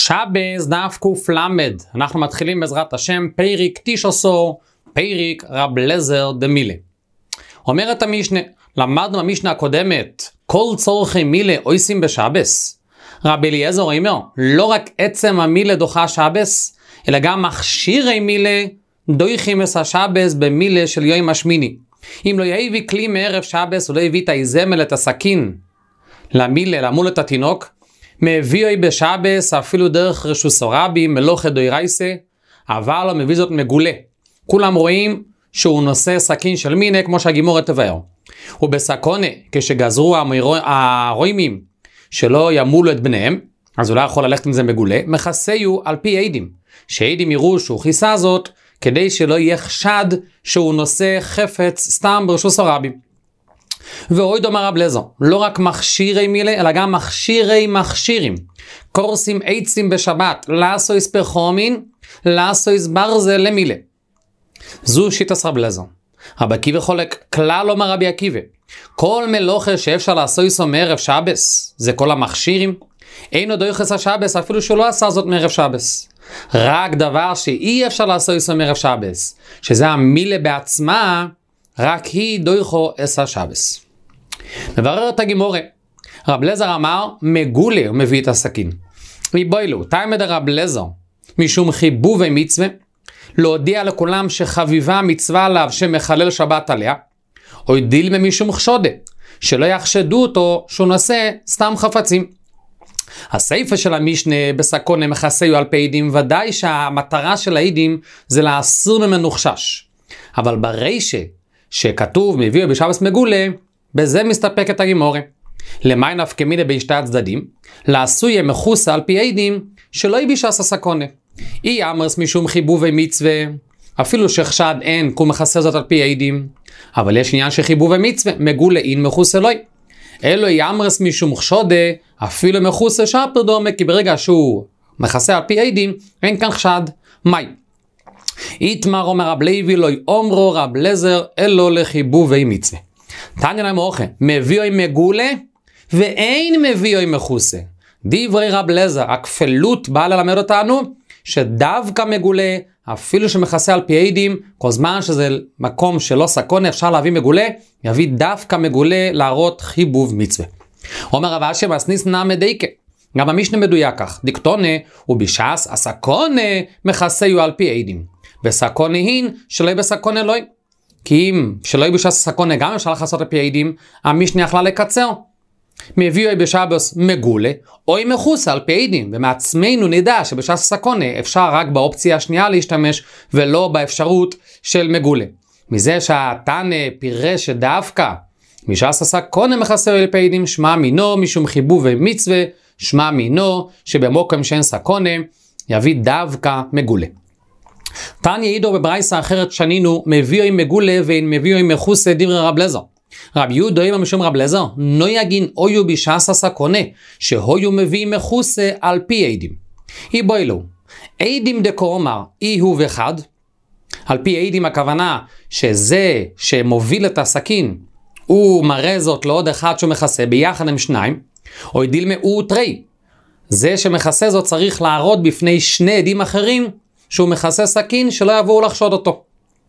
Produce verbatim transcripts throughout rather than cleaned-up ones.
שבס דף קל"ד, אנחנו מתחילים בעזרת השם פרק תשעשור, פרק רב אליעזר דמילה. אומרת המשנה, למדנו במשנה הקודמת, כל צורכי מילה עושים בשבס. רב אליעזר אומר, לא רק עצם המילה דוחה שבס, אלא גם מכשירי מילה דוחים את השבס במילה של יום השמיני. אם לא יביא כלי מערב שבס, הוא לא יביא את האיזמל, את הסכין, למילה, למול את התינוק, מביאוי בשבס אפילו דרך רשוס רבי מלוכה דוירייסה, אבל לא מביא זאת מגולה. כולם רואים שהוא נושא סכין של מינה כמו שהגימורת תבאר. ובסקונה, כשגזרו הרוימים שלא ימולו את בניהם, אז הוא לא יכול ללכת עם זה מגולה, מכסהו על פי עדים, שעדים יראו שהוא כיסה זאת, כדי שלא יהיה חשד שהוא נושא חפץ סתם ברשוס רבי. ואוי דומה רב אליעזר, לא רק מכשירי מילה, אלא גם מכשירי מכשירים. קורסים עצים בשבת, לעשויס פרחומין, לעשויס ברזל למילה. זו שיטת רב אליעזר. רבי עקיבא חולק, כלל אומר רבי עקיבא, כל מלוכה שאפשר לעשויס מערב שבס, זה כל המכשירים. אינו דוחס השבס, אפילו שהוא לא עשה זאת מערב שבס. רק דבר שאי אפשר לעשויס מערב שבס, שזה המילה בעצמה, רק היא דויכו אס השבס. מברר את הגימורה. רב אליעזר אמר, מגולה הוא מביא את הסכין. מבוילו, תלמד רב אליעזר, משום חיבובי מצווה, להודיע לכולם שחביבה מצווה עליו שמחלל שבת עליה, או דילמה משום חשודה, שלא יחשדו אותו שהוא נושא סתם חפצים. הסייפה של המשנה בסקונה מכסהו על פי עדים, ודאי שהמטרה של העדים זה להסיר ממנו חשש. אבל ברישה, שכתוב מביאו בשבס מגולה, בזה מסתפקת הגימורה. למי נפקא מינה בשתי הצדדים? לעשוי מחוסה על פי עדים שלא יבישס הסקונה. אי אמרס משום חיבובי מצווה, אפילו שחשד אין, כי הוא מכסה זאת על פי עדים. אבל יש עניין שחיבובי מצווה, מגולה אין מחוסה לא. אלו אי אמרס משום חשודה, אפילו מחוסה שפר דומה, כי ברגע שהוא מכסה על פי עדים, אין כאן חשד. מי? איתמר אומר רב לוי לא אומרו רב אליעזר אלו לחיבובי מצווה. תניא להם אוכל, מביאוי מגולה ואין מביאוי מחוסה. דברי רב אליעזר, הכפלות באה ללמד אותנו שדווקא מגולה, אפילו שמכסה על פי עדים, כל זמן שזה מקום שלא סכונה, אפשר להביא מגולה, יביא דווקא מגולה להראות חיבוב מצווה. אומר רב אשי מסניס נמי דייקה, גם המשנה מדויק כך, דקטונה ובשעס הסכונה מכסהו על פי עדים. בסכונה הין שלא יהיה בסכונה לא. כי אם שלא יהיה בשעס הסכונה גם אפשר לחסות על פי עדים, המשנה יכלה לקצר. מביאו בשבס מגולה, או אם מחוסה על פי עדים, ומעצמנו נדע שבשעס הסכונה אפשר רק באופציה השנייה להשתמש, ולא באפשרות של מגולה. מזה שהתנא פירש שדווקא משעס הסכונה מכסהו על פי עדים, שמע מינו משום חיבובי מצווה, שמע מינו שבמוקם שאין סכונה יביא דווקא מגולה. תניא עידו בברייסה אחרת שנינו, מביאו עם מגולה ואין מביאו עם מחוסה דברי רב אליעזר. רב יהודה אמר משום רב אליעזר, נו יגין אויו בשעס הסכונה, שהויו מביא מחוסה על פי עדים. אי בוילו, עדים דקו אומר, אי הוא וחד, על פי עדים הכוונה שזה שמוביל את הסכין, הוא מראה זאת לעוד אחד שמכסה ביחד עם שניים, או דילמה הוא תרי. זה שמכסה זאת צריך להראות בפני שני עדים אחרים, שהוא מכסה סכין שלא יבואו לחשוד אותו.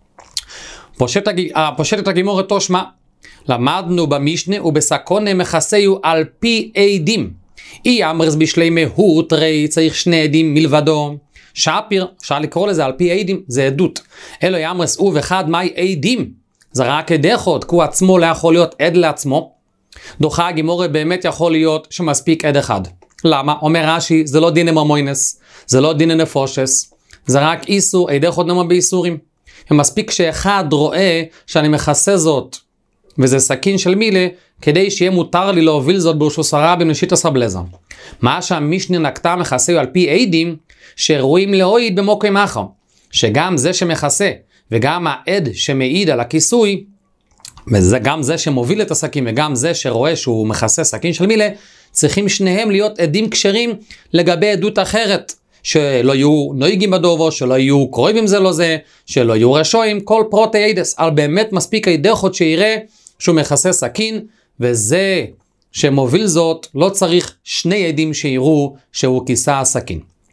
פושט, הג... פושט את הגימורת תושמע, למדנו במשנה ובסכונה מכסהו על פי עדים. אי אמרס בשלי מהות, ראי צריך שני עדים מלבדו. שפיר, אפשר לקרוא לזה על פי עדים, זה עדות. אלו יאמרס הוא וחד מי עדים. זה רק עדכות, כי הוא עצמו לא יכול להיות עד לעצמו. דוחה הגימורת באמת יכול להיות שמספיק עד אחד. למה? אומר רש"י, זה לא דין ממוינס, זה לא דין נפושס. זה רק איסור, עדך עוד נאמר באיסורים. ומספיק שאחד רואה שאני מכסה זאת, וזה סכין של מילה, כדי שיהיה מותר לי להוביל זאת ברשוס הרבי משיטת רב אליעזר. מה שהמשנה נקטה מכסהו על פי עדים, שרואים להועיד במוקם אחר, שגם זה שמכסה, וגם העד שמעיד על הכיסוי, וגם זה שמוביל את הסכין, וגם זה שרואה שהוא מכסה סכין של מילה, צריכים שניהם להיות עדים כשרים לגבי עדות אחרת, שלא יהיו נויגים בדובו, שלא יהיו קרובים זה לא זה, שלא יהיו רשועים, כל פרוטי עדס, על באמת מספיק הידחות שיראה שהוא מכסה סכין, וזה שמוביל זאת לא צריך שני עדים שיראו שהוא כיסה הסכין.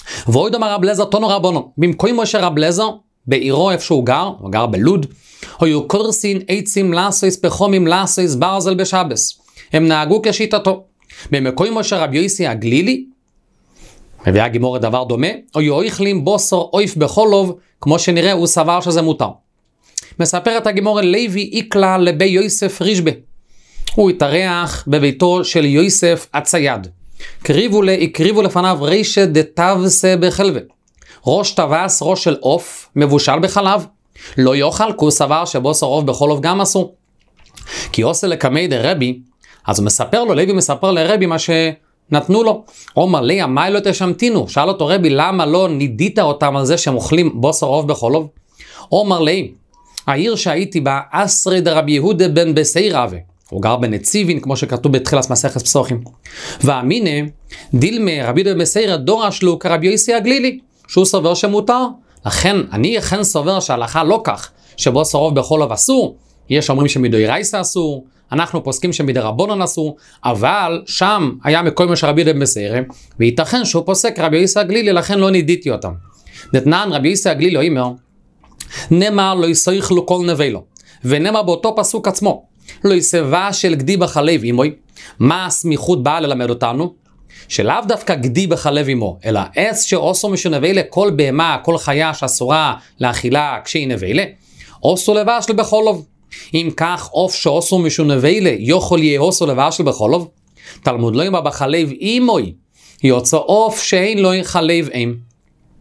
ועוד אמר רב לזר תונו רבונו, במקום משה רב לזר, בעירו איפה שהוא גר, הוא גר בלוד, היו קורסין עצים לאסויס פחומים לאסויס ברזל בשבס. הם נהגו כשיטתו. במקום משה רב יוסי הגלילי, מביאה גימור דבר דומה, היו אוכלים בוסר אויף בחולוב, כמו שנראה הוא סבר שזה מותר. מספר את הגימור לוי איקלה לבי יוסף רישבה. הוא התארח בביתו של יוסף הצייד. קריבו, הקריבו לפניו רישה דתבסה בחלבה. ראש טווס, ראש של עוף, מבושל בחלב. לא יאכל, כי הוא סבר שבוסר עוף בחולוב גם אסור. כי עושה לקמי דרבי, אז הוא מספר לו, לוי מספר לרבי מה שנתנו לו. אומר לי, מה לא תשמתינו? שאל אותו רבי, למה לא נידית אותם על זה שהם אוכלים בוסר עוף בחולוב? אומר לי, העיר שהייתי בה, אסרי דרבי יהודה בן בסיירווה. הוא גר בנציבין, כמו שכתוב בתחילת מסכת פסוחים. ואמינה, דילמה רבי יהודה בן בסיירווה דורש לו כרבי יוסי הגלילי, שהוא סובר שמותר. לכן, אני אכן סובר שההלכה לא כך, שבוסר עוף בחולוב אסור. יש אומרים שמדאורייתא אסור, אנחנו פוסקים שמדרבנן אסור, אבל שם היה מקום של רבי יהודה בן בסיירווה, וייתכן שהוא פוסק רבי יוסי הגלילי, לכן לא נידיתי אותם. דתנן רבי יוסי הגלילי אומר, נאמר לא יסויכלו כל נבלו, ונאמר באותו פסוק עצמו, לא יסבה של גדי בחלב אימוי. מה הסמיכות באה ללמד אותנו? שלאו דווקא גדי בחלב אימו, אלא עץ שאוסו משונבלה, כל בהמה, כל חיה שאסורה לאכילה כשהיא נבלה, אוסו לבשל בחולוב. אם כך עוף שאוסו משונבלה, יכול יהיה אוסו לבשל בחולוב? תלמוד לא יאמר בחלב אימוי, יוצא עוף שאין לו חלב אם.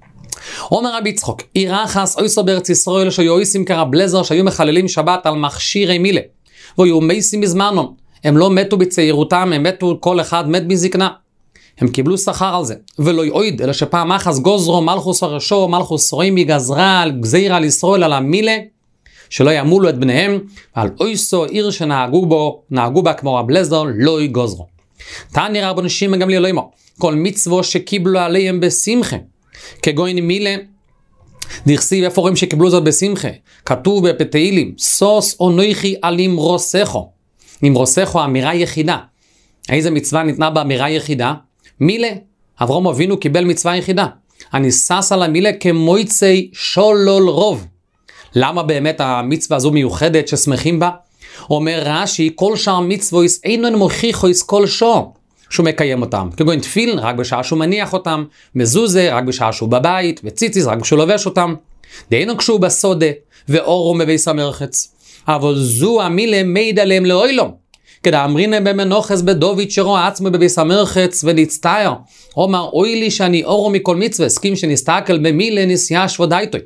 אומר רבי יצחוק, אירחס אויסו בארץ ישראל שהיו אויסים כרב לזר שהיו מחללים שבת על מכשירי מילה, והיו מייסים בזמנון. הם לא מתו בצעירותם, הם מתו, כל אחד מת בזקנה. הם קיבלו שכר על זה. ולא יועיד, אלא שפעם אחס גוזרו מלכוס הרשו, מלכוס רוימי גזרה, גזירה על ישראל על המילה, שלא ימולו את בניהם, ועל אויסו עיר שנהגו בו, נהגו בה כמו רב לזר, לא יגוזרו. תעני רבנו שמעון גמליאל לא אמר, כל מצוות שקיבלו עליהם בשמחה, כגון מילה, דכסיב איפה רואים שקיבלו זאת בשמחה, כתוב בתהילים, סוס אנוכי על נמרוסךו. נמרוסךו אמירה יחידה. איזה מצווה ניתנה באמירה יחידה? מילה. אברהם אבינו קיבל מצווה יחידה. אני סס על המילה כמויצי שולול רוב. למה באמת המצווה הזו מיוחדת ששמחים בה? אומר רש"י, כל שאר מצוות אינן מוכיחוס כל שור שהוא מקיים אותם. כגון תפילין רק בשעה שהוא מניח אותם, מזוזה רק בשעה שהוא בבית, וציציס רק כשהוא לובש אותם. דהיינו כשהוא בסודה, ואורו מבייס המרחץ. אבל זו המילה מידע להם לאוילום. כדאמרינם במנוחס בדוד שרואה עצמו בבייס המרחץ ולהצטער. אומר אוי לי שאני אורו מכל מצווה, הסכים שנסתכל במילה נסיעה שבודאיתוי.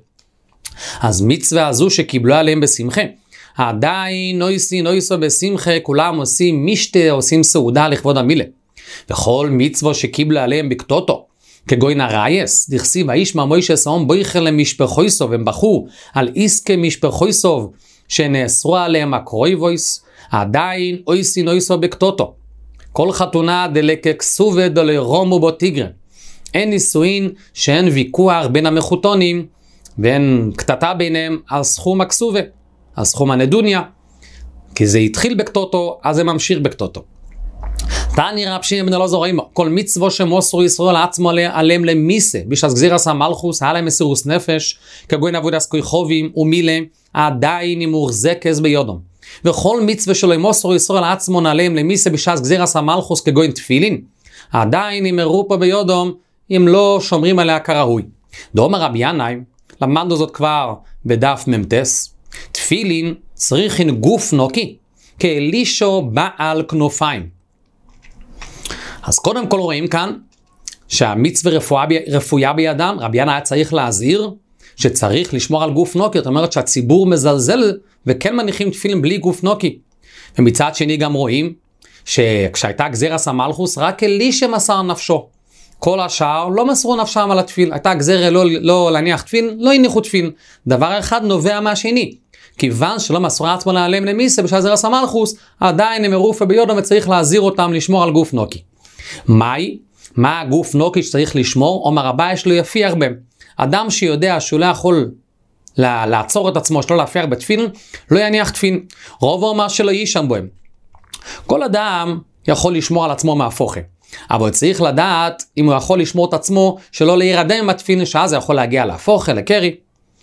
אז מצווה הזו שקיבלו עליהם בשמחה. עדיין נויסי נויסו בשמחה, כולם עושים משתה, עושים סעודה לכבוד המילה. וכל מצווה שקיבלו עליהם בקטוטו, כגון הרייס, דכסיב האיש מהמוישה סאום בויכל למשפחויסוב, הם בחו על איסקי משפחויסוב, שנאסרו עליהם הקרויבויס, עדיין אויסי נויסו בקטוטו. כל חתונה דלקק סובה דלרומו בו טיגרה. אין נישואין שאין ויכוח בין המחותונים, ואין קטטה ביניהם על סכום הכסובה, על סכום הנדוניה, כי זה התחיל בקטוטו, אז זה ממשיך בקטוטו. תעני רב שמעון בן אלעזר אומר, כל מצווה שמוסרו ישראל עצמו עליהם למיסה, בשעת גזירת המלכוס, היה להם מסירות נפש, כגון עבודת כוכבים ומילה, עדיין היא מוחזקת בידם. וכל מצווה שלא מוסרו ישראל עצמו עליהם למיסה, בשעת גזירת המלכוס, כגון תפילין, עדיין היא מרופה בידם, אם לא שומרים עליה כראוי. דאמר רבי ינאי, למדנו זאת כבר בדף ממתס, תפילין צריכין גוף נוקי, כאלישו בעל כנופיים. אז קודם כל רואים כאן שהמצווה רפואה, רפויה בידם, רבי ינאי היה צריך להזהיר שצריך לשמור על גוף נוקי, זאת אומרת שהציבור מזלזל וכן מניחים תפילין בלי גוף נוקי. ומצד שני גם רואים שכשהייתה גזירת המלכוס רק אלישע מסר נפשו. כל השאר לא מסרו נפשם על התפיל, הייתה גזירה לא, לא להניח תפיל, לא הניחו תפיל. דבר אחד נובע מהשני. כיוון שלא מסרו עצמו עליהם למיסה בשעה גזירת המלכוס, עדיין הם מרופה בידם וצריך להזהיר אותם לשמור על גוף נוקי. מהי? מה הגוף נוקי שצריך לשמור? אומר הבא יש לו יפי הרבה. אדם שיודע שהוא לא יכול לעצור את עצמו, שלא להפיח בתפילין, לא יניח תפילין. רוב אומר שלא יישם בהם. כל אדם יכול לשמור על עצמו מהפוכה. אבל צריך לדעת אם הוא יכול לשמור את עצמו שלא להירדם עם התפילין, שאז זה יכול להגיע להפוך, לקרי.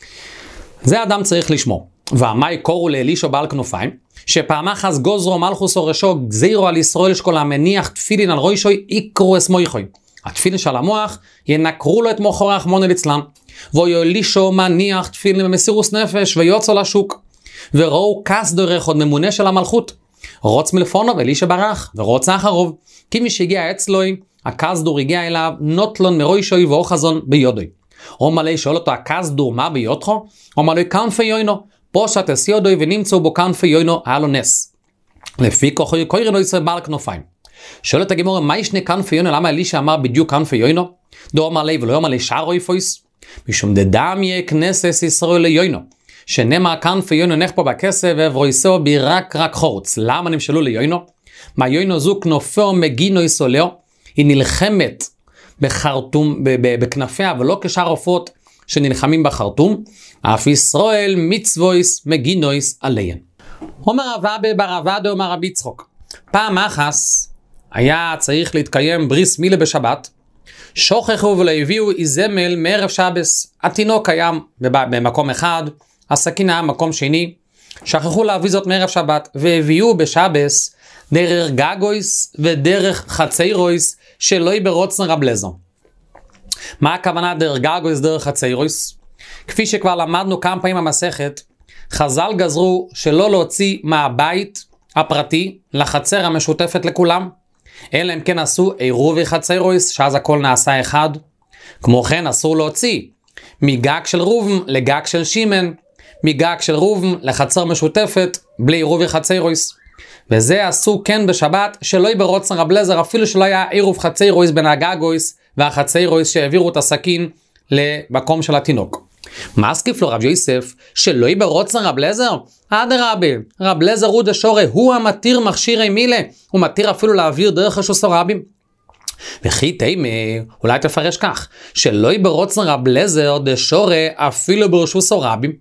זה אדם צריך לשמור. והמי קורו לאלישע בעל כנופיים, שפעם אחת גוזרו מלכוס אורשו גזירו על ישראל שכל המניח תפילין על רוישוי יקרו אסמויכוי. התפילין של המוח ינקרו לו את מוחו רחמנא ליצלן. ואלישע מניח תפילין במסירות נפש ויוצא לשוק. וראו כס דרך עוד ממונה של המלכות. רוץ מלפונו אלישע ברח ורוץ אחרוב. כי מי שהגיע אצלוי, הכסדור הגיע אליו נוטלון מרוישוי ואוחזון ביודוי. אומר לי שואל אותו הכסדור מה ביודכו? אומר לי כנפי יוינו. פושט אס יודוי ונמצאו בו כנפי יוינו היה לו נס. לפי כוחו קוראים ישראל בעל כנופיים. שואל את הגמרא מה ישנה כנפי יוינו? למה אלישע אמר בדיוק כנפי יוינו? דו אומר לי ולא אומר לי שער אויפויס. משום דדמיה כנסת ישראל ליוינו. שנאמר כנפי יוינו נך פה בכסף וברויסאו בי רק רק חורץ. למה נמשלו ליוינו? מה יוינו זו כנופו מגינו יסולאו. היא נלחמת בחרטום, בכנפיה ולא כשאר עופות שנלחמים בחרטום. אף ישראל מצוויס מגינויס עליהן. אומר רבא ברבדו אומר רבי יצחוק. פעם אחס היה צריך להתקיים בריס מילה בשבת. שוכחו ולא הביאו איזמל מערב שבס. התינוק קיים במקום אחד, הסכין היה במקום שני. שכחו להביא זאת מערב שבת והביאו בשבס דרך גגויס ודרך חציירויס שלא יברוצן רב לזר. מה הכוונה דרך גגויס דרך חציירויס? כפי שכבר למדנו כמה פעמים במסכת, חז"ל גזרו שלא להוציא מהבית הפרטי לחצר המשותפת לכולם, אלא אם כן עשו עירובי חציירויס, שאז הכל נעשה אחד. כמו כן אסור להוציא מגג של רובן לגג של שימן, מגג של רובן לחצר משותפת בלי עירובי חציירויס. וזה עשו כן בשבת שלא יברוצן רב לזר, אפילו שלא היה עירוב חציירויס בין הגגויס והחציירויס שהעבירו את הסכין למקום של התינוק. מה סקיף לו רב יוסף שלא יברוצן רב לזר? אדרבה, רב לזר הוא דשורי, הוא המתיר מכשירי מילה, הוא מתיר אפילו להעביר דרך רשוס הרבים. וכי תימה, אולי תפרש כך, שלא יברוצן רב לזר דשורי אפילו ברשוס הרבים,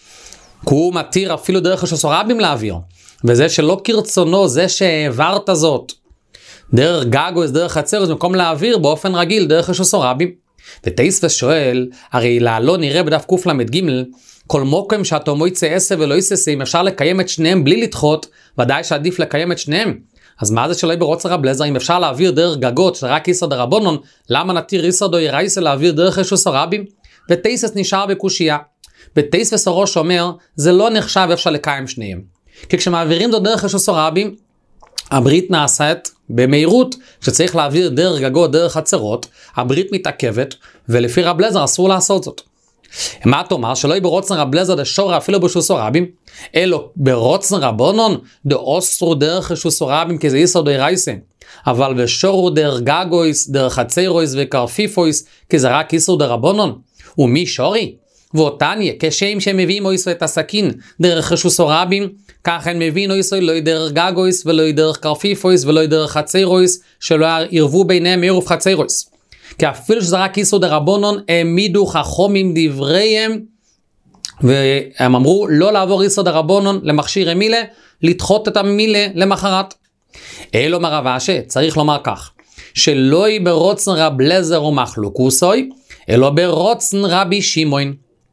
כי הוא מתיר אפילו דרך רשוס הרבים להעביר, וזה שלא כרצונו, זה שהעברת זאת דרך גגויס, דרך חציירויס, במקום להעביר באופן רגיל דרך רשוס הרבים. ותייספס שואל, הרי לעלון נראה בדף קל"ג, כל מוקם שאתו מויצא עשה ולא יססה, אם אפשר לקיים את שניהם בלי לדחות, ודאי שעדיף לקיים את שניהם. אז מה זה שלא יברוצן רב לזר? אם אפשר להעביר דרך גגות, שזה רק איסר דרבנון, למה נתיר איסר דו ירייסה להעביר דרך רשוס הרבים? ותייספס נשאר בקושייה. ותייספס הראש אומר, זה לא נחשב אפשר לקיים שניהם. כי כשמעבירים זאת דרך רשוס הרבים, הברית נעשית במהירות, שצריך להעביר דרך גגות, דרך חצרות, הברית מתעכבת, ולפי רב לזר אסור לעשות זאת. מה תאמר? שלא יברוצן רב לזר דשורי אפילו ברשוס הרבים, אלו ברוצן רבונון דאוסרו דרך רשוס הרבים, כי זה איסר דאורייסה, אבל בשורו דרך גגויס, דרך חציירויס וקרפיפויס, כי זה רק איסר דרבנון. ומי שורי? ואותניה, כשם שהם מביאים אויסו את הסכין דרך רשוס הרבים, כך הם מביאים אויסו לא דרך גגויס ולא דרך קרפיפויס ולא דרך חציירויס, שלא ירבו ביניהם עירוב חציירויס. כי אפילו שזה רק איסור דרבנון, העמידו חכמים דבריהם, והם אמרו לא לעבור איסור דרבנון למכשיר מילה, לדחות את המילה למחרת. אלו מר רב אשי, צריך לומר כך, שלא היא ברוצן רב לזר ומחלוקוסוי, אלא ברוצן רבי שמעון.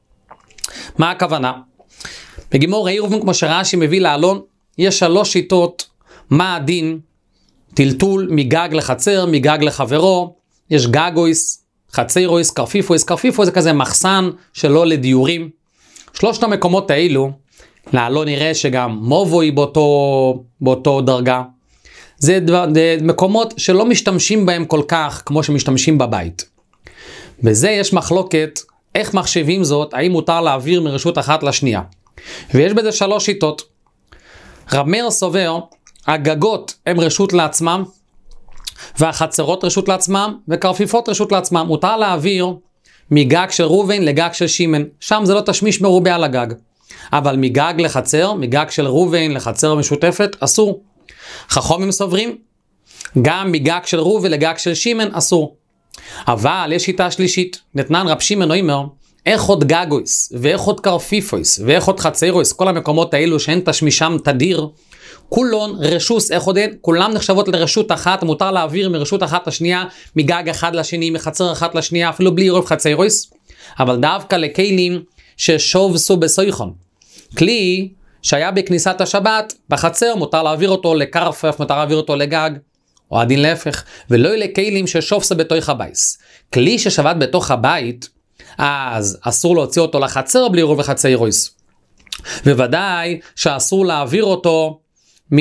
מה הכוונה? בגימור עירובין, כמו שרש"י מביא לעלון, יש שלוש שיטות מה הדין טלטול מגג לחצר, מגג לחברו. יש גגויס, חציירויס, קרפיפויס. קרפיפויס זה כזה מחסן שלא לדיורים. שלושת המקומות האלו, לעלון נראה שגם מובוי באותו, באותו דרגה. זה דבר, זה מקומות שלא משתמשים בהם כל כך כמו שמשתמשים בבית. בזה יש מחלוקת איך מחשבים זאת, האם מותר להעביר מרשות אחת לשנייה. ויש בזה שלוש שיטות. רב מאיר סובר, הגגות הם רשות לעצמם, והחצרות רשות לעצמם, וקרפיפות רשות לעצמם. מותר להעביר מגג של ראובן לגג של שמעון. שם זה לא תשמיש מרובה על הגג. אבל מגג לחצר, מגג של ראובן לחצר משותפת, אסור. חכמים סוברים, גם מגג של ראובן לגג של שמעון אסור. אבל יש שיטה שלישית. נתנן רב שמעון אומר, איך עוד גגויס, ואיך עוד קרפיפויס, ואיך עוד חציירויס, כל המקומות האלו שאין תשמישם תדיר, כולון רשוס אחודן, כולם נחשבות לרשות אחת, מותר להעביר מרשות אחת לשנייה, מגג אחד לשני, מחצר אחת לשנייה, אפילו בלי עירוב חצרויס, אבל דווקא לכלים ששובסו בסויכון. כלי שהיה בכניסת השבת, בחצר, מותר להעביר אותו לקרפף, מותר להעביר אותו לגג, או הדין להפך, ולא לכלים ששובסו בתוך הבייס. כלי ששבת בתוך הבית, אז אסור להוציא אותו לחצר בלי עירוב חצרויס. בוודאי שאסור להעביר אותו מ...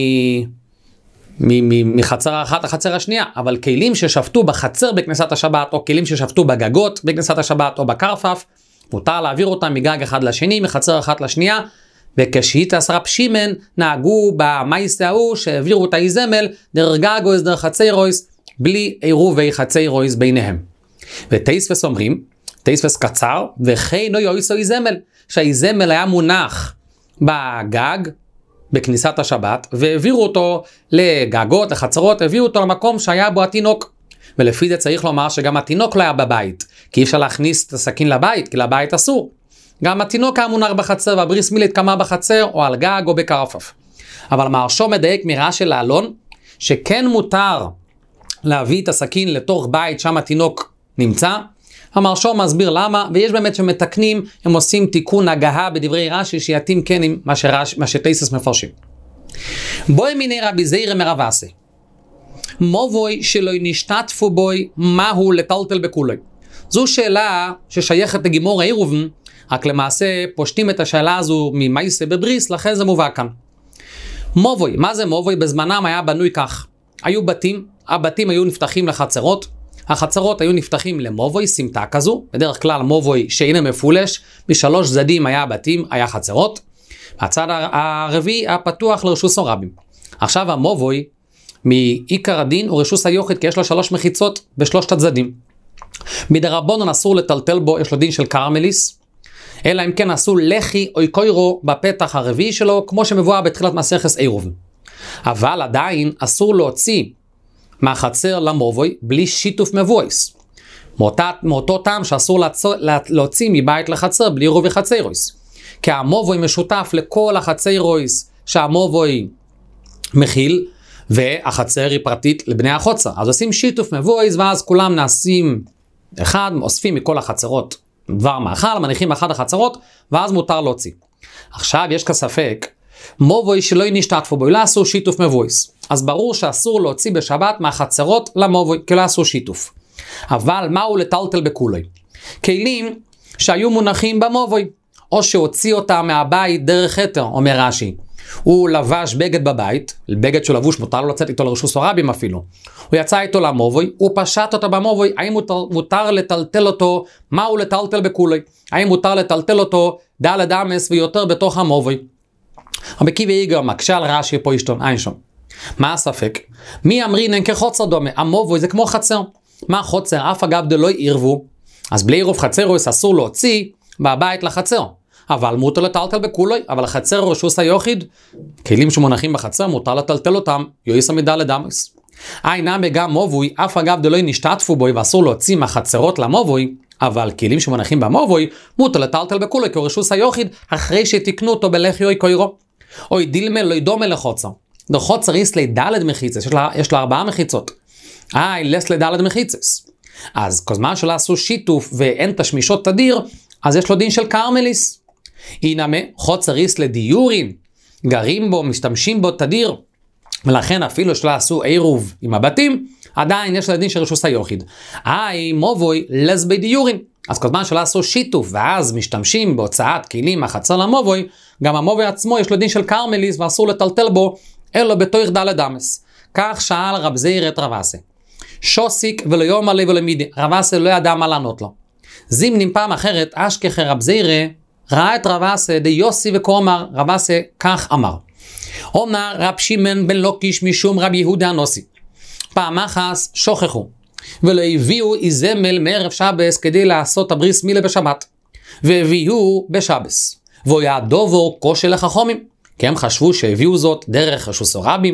מ... מ... מחצר אחת לחצר השנייה, אבל כלים ששבתו בחצר בכניסת השבת, או כלים ששבתו בגגות בכניסת השבת, או בקרפף, מותר להעביר אותם מגג אחד לשני, מחצר אחת לשנייה, וכשהית עשרה פשימן נהגו במייסה ההוא שהעבירו את האיזמל דרך גג או דרך חצרויס, בלי עירובי חצרויס ביניהם. וטייספס אומרים, טייספס קצר, וכי לא יויסו איזמל, שהאיזמל היה מונח בגג, בכניסת השבת, והעבירו אותו לגגות, לחצרות, הביאו אותו למקום שהיה בו התינוק. ולפי זה צריך לומר שגם התינוק לא היה בבית, כי אי אפשר להכניס את הסכין לבית, כי לבית אסור. גם התינוק היה מונח בחצר, והבריס מילה התקמה בחצר, או על גג או בקרפף. אבל מהרשו מדייק מראה של האלון, שכן מותר להביא את הסכין לתוך בית שם התינוק נמצא, המרשו מסביר למה, ויש באמת שמתקנים, הם עושים תיקון הגהה בדברי רש"י, שיתאים כן עם מה, שרש, מה שטייסס מפרשים. בואי מיני רבי זעירא מרב אסי, מובוי שלא נשתתפו בוי, מהו לטלטל בכולוי. זו שאלה ששייכת לגימור העירובן, רק למעשה פושטים את השאלה הזו ממייסה בבריס, לכן זה מובא כאן. מובוי, מה זה מובוי? בזמנם היה בנוי כך. היו בתים, הבתים היו נפתחים לחצרות, החצרות היו נפתחים למובוי, סמטה כזו, בדרך כלל מובוי שאינה מפולש, משלוש צדדים היה בתים, היה חצרות, הצד הרביעי היה פתוח לרשוס הרבים. עכשיו המובוי, מעיקר הדין הוא רשוס היוחד, כי יש לו שלוש מחיצות בשלושת הצדדים. מדרבנן אסור לטלטל בו, יש לו דין של קרמליס, אלא אם כן עשו לחי או קוירו בפתח הרביעי שלו, כמו שמבואר בתחילת מסכת עירוב. אבל עדיין אסור להוציא מהחצר למובוי בלי שיתוף מבויס. מאותה, מאותו טעם שאסור להצור, להוציא מבית לחצר בלי עירוב חצרויס. כי המובוי משותף לכל החצרויס שהמובוי מכיל, והחצר היא פרטית לבני החוצה. אז עושים שיתוף מבויס, ואז כולם נעשים אחד, אוספים מכל החצרות דבר מאכל, מניחים אחד החצרות, ואז מותר להוציא. עכשיו יש כספק, מובוי שלא נשתתפו בו, לא עשו שיתוף מבויס. אז ברור שאסור להוציא בשבת מהחצרות למובוי, כי לא עשו שיתוף. אבל מהו לטלטל בכולי? כלים שהיו מונחים במובוי, או שהוציא אותם מהבית דרך היתר, אומר רש"י. הוא לבש בגד בבית, בגד שהוא לבוש, מותר לו לצאת איתו לרשוס הרבים אפילו. הוא יצא איתו למובוי, הוא פשט אותו במובוי, האם מותר, מותר לטלטל אותו, מהו לטלטל בכולי? האם מותר לטלטל אותו דלת אמס ויותר בתוך המובוי? רבי עקיבא איגר מקשה על רש"י פה ישתון איינשון. מה הספק? מי אמרינן כחוצר דומה? המובוי זה כמו חצר. מה חוצר? אף אגב דלא עירבו. אז בלי עירוב חצרויס אסור להוציא בבית לחצר. אבל מותר לטלטל בכולוי, אבל החצר רשוס היוחיד, כלים שמונחים בחצר, מותר לטלטל אותם, יויסא מדלת אמס. אינם גם מובוי, אף אגב דלא נשתתפו בו, ואסור להוציא מהחצרות למובוי, אבל כלים שמונחים במובוי, מותר לטלטל בכולוי, כי הוא רשוס היוחיד, אחרי שתקנו אותו בלחי אוי קוירו. אוי דילמה לא ידומה לחוצר. לחוצר יש לדלת מחיצס, יש לה, יש לה ארבעה מחיצות. איי, לס לדלת מחיצס. אז כזמן שלא עשו שיתוף ואין תשמישות תדיר, אז יש לו דין של קרמליס. אינמה, חוצר יש לדיורים, גרים בו, משתמשים בו תדיר, ולכן אפילו שלא עשו עירוב עם הבתים, עדיין יש לדין של רשוס היוחיד. איי, מובוי, לס בדיורים. אז כזמן שלא עשו שיתוף, ואז משתמשים בהוצאת כלים מהחצר למובוי, גם המובוי עצמו יש לו דין של קרמליס, ואסור לטלטל בו, אלא בתוך דלת אמס. כך שאל רב זעירא את רב אסי. שוסיק ולא יאמר לי ולא מידי, רב אסי לא ידע מה לענות לו. זימנים פעם אחרת, אשכחי רב זעירא, ראה את רב אסי די יוסי וקומר, רב אסי כך אמר. אומר רב שמעון בן לוקיש משום רב יהודה הנוסי. פעם אחס שוכחו, ולא הביאו איזמל מערב שבס כדי לעשות הבריס מילה בשבת. והביאו בשבס. והיה דובור קושי לחכמים, כי הם חשבו שהביאו זאת דרך רשוס הרבים.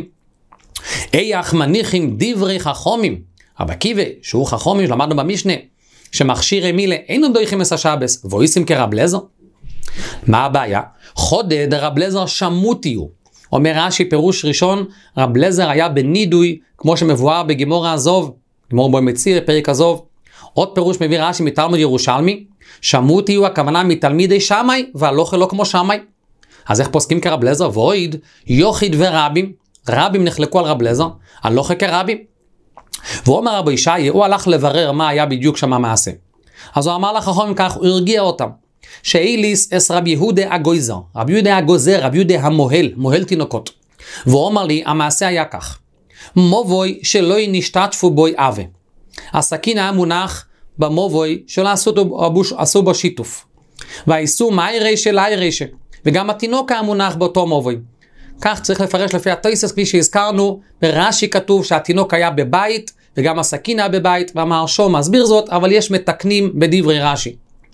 אייך מניחים דברי חכמים. רבי עקיבא, שהוא חכמים, למדנו במשנה, שמכשירי מילה אינו דויכים את השבס, ואויסים כרב לזר. מה הבעיה? חודד רב לזר שמותי הוא, אומר רש"י פירוש ראשון, רב לזר היה בנידוי, כמו שמבואר בגימור העזוב, גימור בו מציר, פרק עזוב. עוד פירוש מביא רש"י מתלמוד ירושלמי, שמעותי הוא הכוונה מתלמידי שמאי, והלוכה לא כמו שמאי. אז איך פוסקים כרב לזר? ואויד, יוחיד ורבים, רבים נחלקו על רב לזר, הלוכה כרבים. ואומר רבי ישי, הוא הלך לברר מה היה בדיוק שם המעשה. אז הוא אמר לחכמים כך, הוא הרגיע אותם. שאיליס אס רב יהודה הגויזר, רב יהודה הגוזר, רב יהודה המוהל, מוהל תינוקות. והוא אומר לי, המעשה היה כך. מובוי שלא נשתתפו בוי אבה. הסכין היה מונח במובוי שלא עשו, עשו בו שיתוף. והאיסור מאי רישה לאי רישה. וגם התינוק היה מונח באותו מובוי. כך צריך לפרש לפי התוספות, כפי שהזכרנו, ברש"י כתוב שהתינוק היה בבית, וגם הסכין היה בבית, והמהרש"א מסביר זאת, אבל יש מתקנים בדברי רש"י.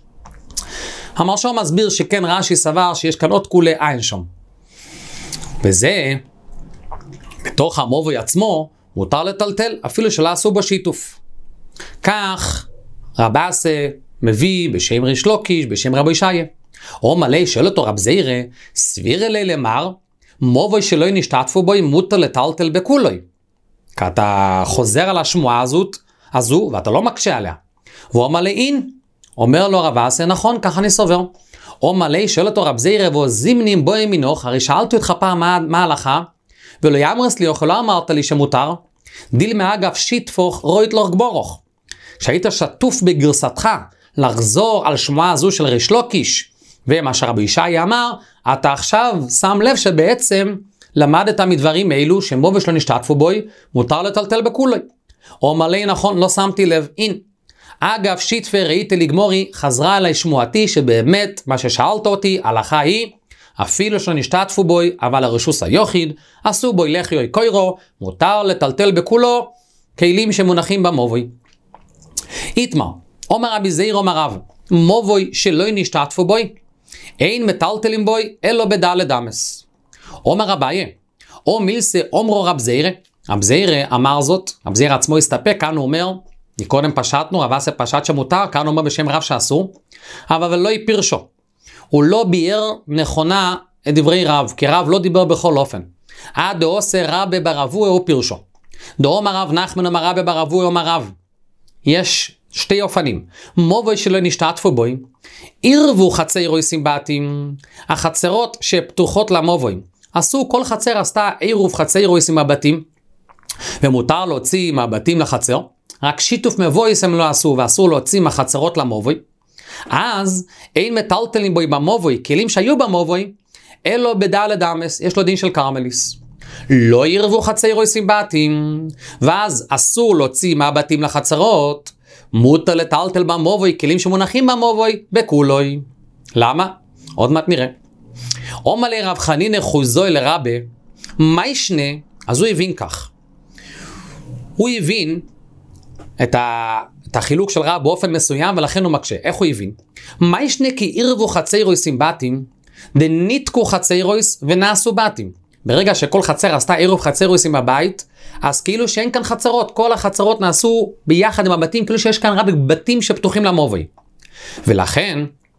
המהרש"א מסביר שכן רש"י סבר שיש כאן עוד כולי עין שם. וזה, בתוך המובוי עצמו, מותר לטלטל, אפילו שלא עשו בו שיתוף. כך, רב אסי מביא בשם ריש לוקיש, בשם רבי ישעיה. או מלא שואל אותו רב זיירה, סביר אלי למר, מובוי שלא נשתתפו בו, מותר לטלטל בכולוי. כי אתה חוזר על השמועה הזאת, הזו, ואתה לא מקשה עליה. והוא מלא אין, אומר לו רב אסי, נכון, כך אני סובר. או מלא שואל אותו רב זיירה, והוא זימנים בו ימינוך, הרי שאלתי אותך פעם מה, מה ההלכה, ולא יאמרס לי, או לא אמרת לי שמותר, דיל מאגף שיתפוך רוית לוך גבורוך. כשהיית שטוף בגרסתך לחזור על שמועה הזו של ריש לוקיש, ומה שרבי ישעיה אמר, אתה עכשיו שם לב שבעצם למדת מדברים אלו שמובוי שלא נשתתפו בוי, מותר לטלטל בכולוי. או מלא נכון, לא שמתי לב, אין. אגב שיתפה ראיתי לגמורי, חזרה אליי שמועתי שבאמת מה ששאלת אותי, הלכה היא, אפילו שלא נשתתפו בוי, אבל הרשוס היוחיד, עשו בוי לחיוי קוירו, מותר לטלטל בכולו, כלים שמונחים במובוי. איתמר, אומר רבי זעיר אומר רב, מובוי שלא נשתתפו בוי, אין מטלטלים בוי, אלו בדלת אמס. אומר רביי, או מילסה אומרו רב זעירה, רב זעירה אמר זאת, רב זעירה עצמו הסתפק, כאן הוא אומר, מקודם פשטנו, רב אסי פשט שמותר, כאן הוא אומר בשם רב שאסור, אבל לא יפירשו. הוא לא ביאר נכונה את דברי רב, כי רב לא דיבר בכל אופן. עד דעושה רבי ברבו הוא פירשו. דאמר רב נחמן אמר רבי ברבו אמר רב. יש שתי אופנים. מובוי שלא נשתתפו בוי, עירבו חצרויסים בתים, החצרות שפתוחות למובוי. עשו, כל חצר עשתה עירוב חצרויסים בבתים, ומותר להוציא מהבתים לחצר, רק שיתוף מבויס הם לא עשו, ואסור להוציא מהחצרות למובוי. אז אין מטלטלים בוי במובוי, כלים שהיו במובוי, אלו בדלת אמס, יש לו דין של קרמליס. לא ירבו חצרויסים בתים, ואז אסור להוציא מהבתים לחצרות, מותר לטלטל במובוי, כלים שמונחים במובוי, בכולוי. למה? עוד מעט נראה. אומר לי רב חנינא חוזוי לרבי, מה ישנה? אז הוא הבין כך. הוא הבין את, ה... את החילוק של רב באופן מסוים, ולכן הוא מקשה. איך הוא הבין? מה ישנה כי עירבו חצרויסים בתים, דניתקו חצרויס ונעשו בתים. ברגע שכל חצר עשתה עירוב חצרויסים בבית, אז כאילו שאין כאן חצרות, כל החצרות נעשו ביחד עם הבתים, כאילו שיש כאן רק בתים שפתוחים למובוי. ולכן,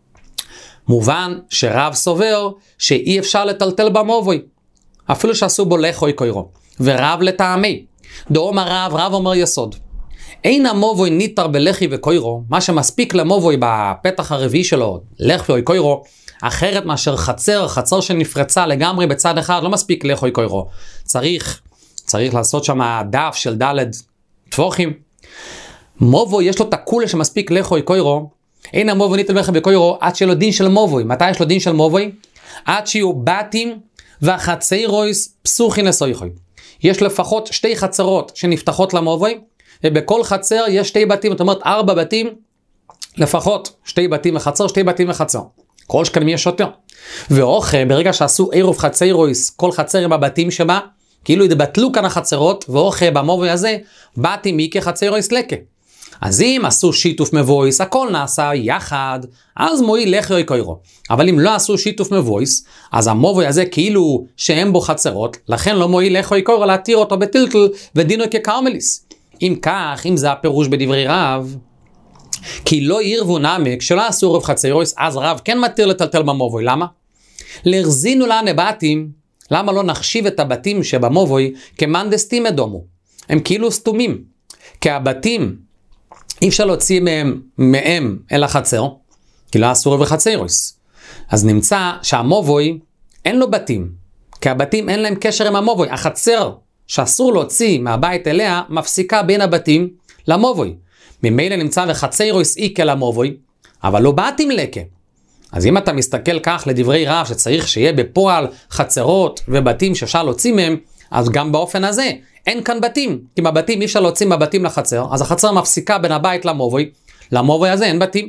מובן שרב סובר שאי אפשר לטלטל במובוי, אפילו שעשו בו לחוי קוירו. ורב לטעמי, דאמר רב, רב אומר יסוד. אין המובוי ניתר בלחי וקוירו, מה שמספיק למובוי בפתח הרביעי שלו, לחי וקוירו, אחרת מאשר חצר, חצר שנפרצה לגמרי בצד אחד, לא מספיק לחוי קוירו. צריך, צריך לעשות שם דף של דלת טפוחים. מובוי יש לו תקולה שמספיק לחוי קוירו, אין המובוי ניתן בלחי וקוירו, עד שיהיה לו דין של מובוי. מתי יש לו דין של מובוי? עד שיהיו בתים והחצרויס פסוחין לסויחוי. יש לפחות שתי חצרות שנפתחות למובוי, ובכל חצר יש שתי בתים, זאת אומרת ארבע בתים, לפחות שתי בתים וחצר, שתי בתים וחצר. כל שקלים יש יותר. ואוכל, ברגע שעשו עירוב חצרויס, כל חצר עם הבתים שבה, כאילו יתבטלו כאן החצרות, ואוכל במובוי הזה, בתים מיקה חצרויס לקה. אז אם עשו שיתוף מבויס, הכל נעשה יחד, אז מועיל לחי קוירו. אבל אם לא עשו שיתוף מבויס, אז המובוי הזה כאילו שאין בו חצרות, לכן לא מועיל לחי קוירו להתיר אותו בטלטל ודינו כקרמליס. אם כך, אם זה הפירוש בדברי רב, כי לא ירבו נמק, שלא עשו רוב חצרויס, אז רב כן מתיר לטלטל במובוי. למה? להרזינו לנבטים, למה לא נחשיב את הבתים שבמובוי כמאן דסתימא דומו? הם כאילו סתומים. כי הבתים, אי אפשר להוציא מהם, מהם אל החצר, כי לא אסור וחצרוס. אז נמצא שהמובוי אין לו בתים. כי הבתים אין להם קשר עם המובוי. החצר שאסור להוציא מהבית אליה, מפסיקה בין הבתים למובוי. ממילא נמצא וחצרוס איקה למובוי, אבל לא בתים לקה. אז אם אתה מסתכל כך לדברי רב שצריך שיהיה בפועל חצרות ובתים שאפשר להוציא מהם, אז גם באופן הזה אין כאן בתים. כי בבתים אי אפשר להוציא מהבתים לחצר, אז החצר מפסיקה בין הבית למובוי, למובוי הזה אין בתים.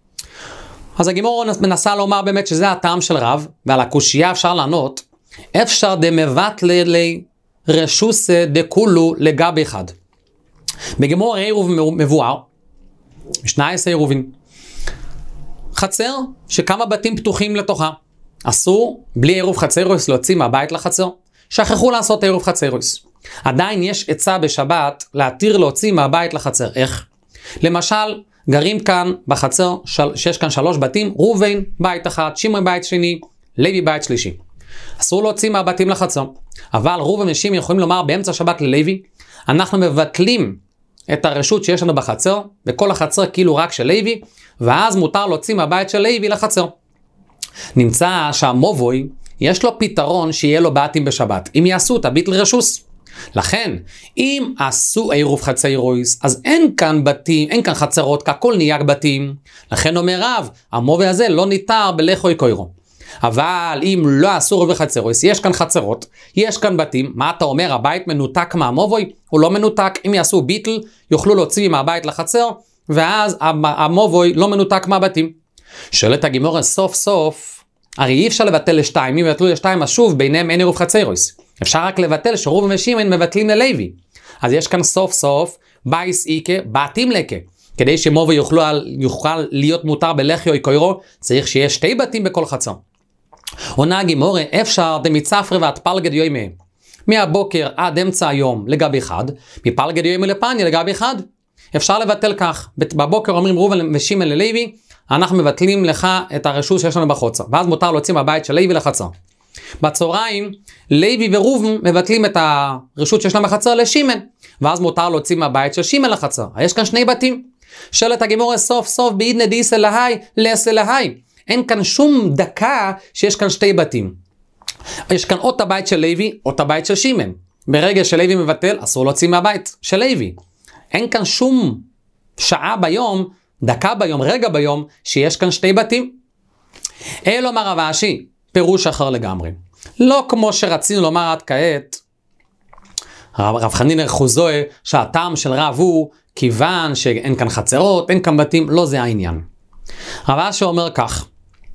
אז הגימור מנסה לומר באמת שזה הטעם של רב, ועל הקושייה אפשר לענות, אפשר דמבטלה לרשוסה דקולו לגב אחד. בגימור עירוב מבואר, שני עשר עירובין. חצר שכמה בתים פתוחים לתוכה. אסור בלי עירוב חצרוס להוציא מהבית לחצר. שכחו לעשות עירוב חצרוס. עדיין יש עצה בשבת להתיר להוציא מהבית לחצר. איך? למשל, גרים כאן בחצר של, שיש כאן שלוש בתים, ראובן בית אחד, שמעון בית שני, לוי בית שלישי. אסור להוציא מהבתים לחצר. אבל ראובן ושמעון יכולים לומר באמצע שבת ללוי, אנחנו מבטלים את הרשות שיש לנו בחצר, וכל החצר כאילו רק של לוי, ואז מותר להוציא מהבית של לוי לחצר. נמצא שהמובוי יש לו פתרון שיהיה לו בתים בשבת, אם יעשו את הביטל רשוס. לכן, אם עשו עירוב חצרוס, אז אין כאן בתים, אין כאן חצרות, ככל נהיה בתים. לכן אומר רב, המובוי הזה לא ניתר בלכוי קוירו. אבל אם לא עשו עירוב חצרוס, יש כאן חצרות, יש כאן בתים, מה אתה אומר, הבית מנותק מהמובוי? הוא לא מנותק, אם יעשו ביטל, יוכלו להוציא מהבית לחצר, ואז המובוי לא מנותק מהבתים. שואלת הגימורה סוף סוף, הרי אי אפשר לבטל לשתיים, אם יבטלו לשתיים, אז שוב ביניהם אין עירוב חצרוס. אפשר רק לבטל שראובן ושמעון מבטלים ללוי. אז יש כאן סוף סוף בייס איקה, בתים לקה. כדי שמובוי יוכל, יוכל להיות מותר בלכיו קוירו, צריך שיהיה שתי בתים בכל חצר. עונה הגימורה, אפשר דמצפרי ועד פלגד יומי. מהבוקר עד אמצע היום לגבי אחד, מפלגד יומי לפניה לגבי אחד. אפשר לבטל כך. בבוקר אומרים ראובן ושמעון ללוי, אנחנו מבטלים לך את הרשות שיש לנו בחוצר. ואז מותר להוציא מהבית של לוי לחצר. בצהריים, לוי וראובן מבטלים את הרשות שיש להם בחצר לשמעון. ואז מותר להוציא מהבית של שמעון לחצר. יש כאן שני בתים. שואלת הגימורה סוף סוף בעידנא דיסא להי לעשה להי. אין כאן שום דקה שיש כאן שתי בתים. יש כאן או את הבית של לוי או את הבית של שמעון. ברגע שלוי מבטל, אסור להוציא מהבית של לוי. אין כאן שום שעה ביום, דקה ביום, רגע ביום, שיש כאן שתי בתים. אלו אמר רב אשי, פירוש אחר לגמרי. לא כמו שרצינו לומר עד כעת, רב, רב חנינא חוזוה, שהטעם של רב הוא, כיוון שאין כאן חצרות, אין כאן בתים, לא זה העניין. רב אשי אומר כך,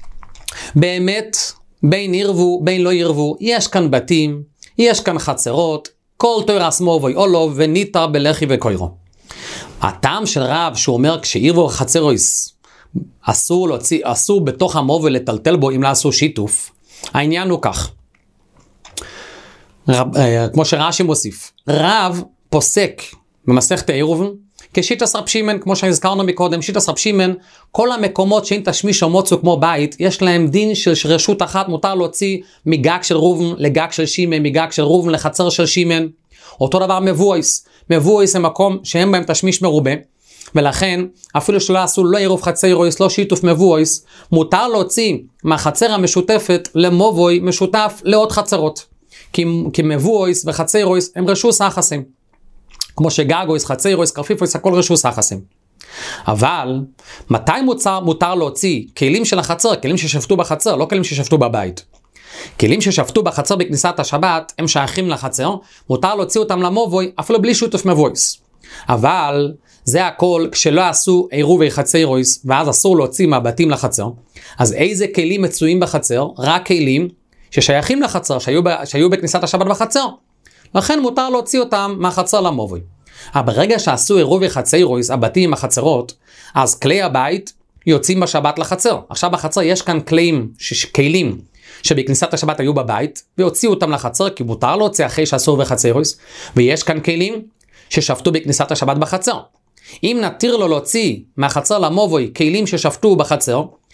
באמת, בין ירבו, בין לא ירבו, יש כאן בתים, יש כאן חצרות, כל תוירס מובוי אולוב וניתר בלכי וקוירו. הטעם של רב שהוא אומר כשירבו חצרוס אסור להוציא, אסור בתוך המובוי לטלטל בו אם לא עשו שיתוף. העניין הוא כך, רב, אה, כמו שרש"י מוסיף, רב פוסק במסכת עירוב כשיטס רב שמעון, כמו שהזכרנו מקודם, שיטס רב שמעון, כל המקומות שאין תשמיש או מוצו כמו בית, יש להם דין של רשות אחת, מותר להוציא מגג של ראובן לגג של שמעון, מגג של ראובן לחצר של שמעון. אותו דבר מבואיס, מבואיס זה מקום שאין בהם תשמיש מרובה, ולכן אפילו שלא עשו לא עירוב חצרוס, לא שיתוף מבואיס, מותר להוציא מהחצר המשותפת למובוי משותף לעוד חצרות, כי, כי מבואיס וחצרוס הם רשוס אחסים. כמו שגגויס, חצרוס, קרפיפויס, הכל רשוס אחסים. אבל מתי מותר, מותר להוציא כלים של החצר, כלים ששפטו בחצר, לא כלים ששפטו בבית. כלים ששפטו בחצר בכניסת השבת, הם שייכים לחצר, מותר להוציא אותם למובוי, אפילו בלי שיתוף מבואיס. אבל זה הכל כשלא עשו עירובי חצרוס, ואז אסור להוציא מהבתים לחצר. אז איזה כלים מצויים בחצר? רק כלים ששייכים לחצר, שהיו, ב, שהיו בכניסת השבת בחצר. לכן מותר להוציא אותם מהחצר למובוי. אבל ברגע שעשו עירובי חצרוס, הבתים עם החצרות, אז כלי הבית יוצאים בשבת לחצר. עכשיו בחצר יש כאן כלים, כלים שבכניסת השבת היו בבית, והוציאו אותם לחצר, כי מותר להוציא אחרי שעשו עירובי חצרוס, ויש כאן כלים ששפטו בכניסת השבת בחצר. אם נתיר לו להוציא מהחצר למובוי כלים ששפטו בחצר,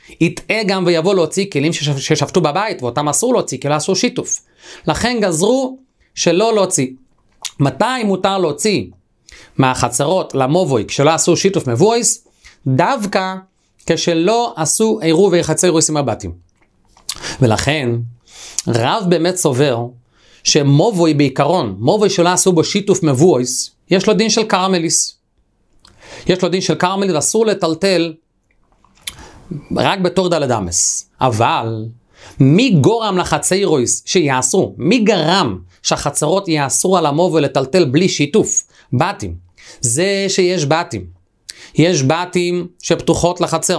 יטעה גם ויבוא להוציא כלים ששפטו בבית, ואותם אסור להוציא, כי לא עשו שיתוף. לכן גזרו שלא להוציא. מתי מותר להוציא מהחצרות למובוי כשלא עשו שיתוף מבויס? דווקא כשלא עשו עירוב ויחצי אירוסים הבתים. ולכן רב באמת סובר שמובוי בעיקרון, מובוי שלא עשו בו שיתוף מבויס, יש לו דין של קרמליס. יש לו דין של קרמליס, אסור לטלטל רק בתור דלת אמס. אבל מי גורם לחציירויס שיעשו? מי גרם שהחצרות יעשו על המובוי לטלטל בלי שיתוף? בתים. זה שיש בתים. יש בתים שפתוחות לחצר.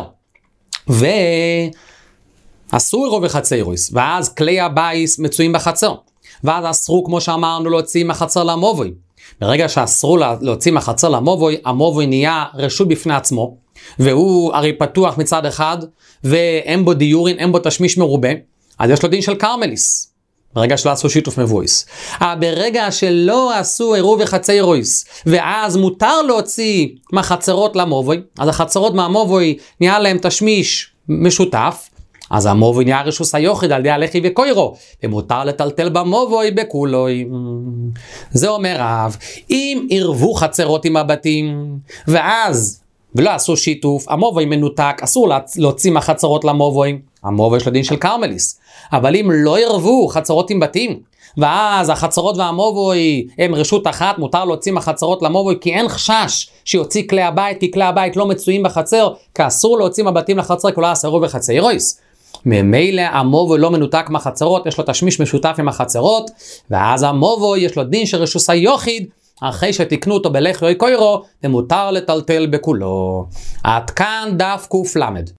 ואסור עירוב וחציירויס. ואז כלי הבייס מצויים בחצר. ואז אסרו, כמו שאמרנו, להוציא מהחצר למובוי. ברגע שאסרו להוציא מהחצר למובוי, המובוי נהיה רשות בפני עצמו, והוא הרי פתוח מצד אחד, ואין בו דיורין, אין בו תשמיש מרובה, אז יש לו דין של קרמליס. ברגע שלא עשו שיתוף מבויס. אבל ברגע שלא עשו עירוב וחציירויס, ואז מותר להוציא מהחצרות למובוי, אז החצרות מהמובוי נהיה להם תשמיש משותף, אז המובוי נהיה רשוס היוחד על ידי הלכי וקוירו, ומותר לטלטל במובוי בכולוי. זה אומר רב, אם עירבו חצרות עם הבתים, ואז ולא עשו שיתוף, המובוי מנותק, אסור להוציא מהחצרות למובוי, המובוי יש לו דין של קרמליס. אבל אם לא עירבו חצרות עם בתים, ואז החצרות והמובוי הם רשות אחת, מותר להוציא מהחצרות למובוי, כי אין חשש שיוציא כלי הבית, כי כלי הבית לא מצויים בחצר, כי אסור להוציא מהבתים לחצר, כי לא עשו עירוב וחציירויס. ממילא המובוי לא מנותק מהחצרות, יש לו תשמיש משותף עם החצרות, ואז המובוי יש לו דין של רשוס היוחיד, אחרי שתקנו אותו בלכי קוירו, ומותר לטלטל בכולו. עד כאן דף קוף למד.